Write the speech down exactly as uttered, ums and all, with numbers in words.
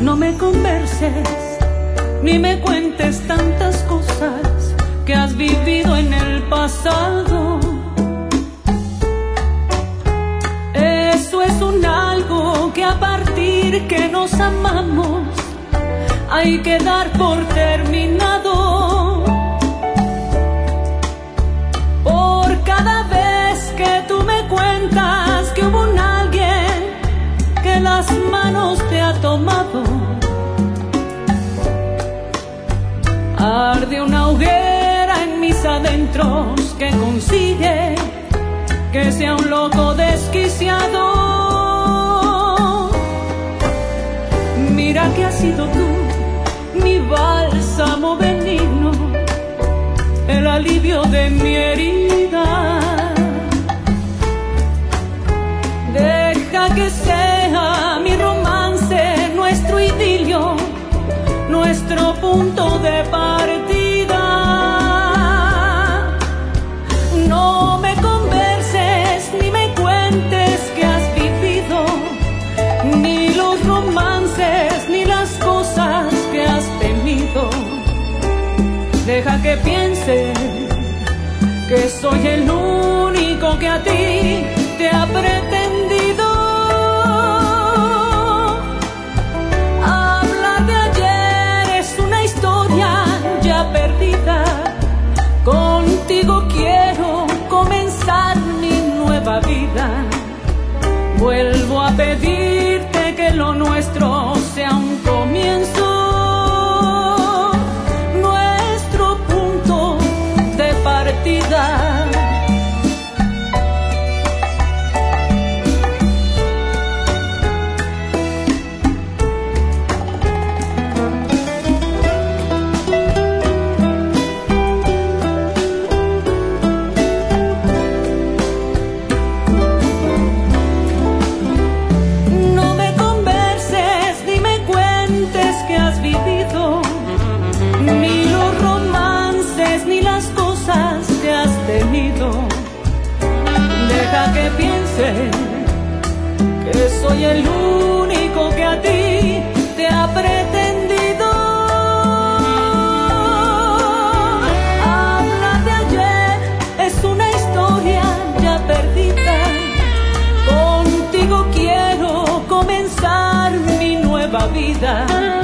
No me converses ni me cuentes tantas cosas que has vivido en el pasado. Eso es un algo que a partir que nos amamos hay que dar por terminado. Por cada vez que tú me cuentas que hubo un alguien que las manos te ha tomado, arde una hoguera en mis adentros que consigue que sea un loco desquiciado. Mira que has sido tú mi bálsamo benigno, el alivio de mi herida. Deja que sea mi romance, nuestro idilio, nuestro punto de partida. No me converses ni me cuentes que has vivido, ni los romances ni las cosas que has tenido. Deja que piense que soy el único que a ti te ha pretendido. Hablar de ayer es una historia ya perdida. Contigo quiero comenzar mi nueva vida. Vuelvo a pedirte que lo nuestro sea un comienzo, nuestro punto de partida. Deja que piense que soy el único que a ti te ha pretendido. Hablar de ayer es una historia ya perdida. Contigo quiero comenzar mi nueva vida.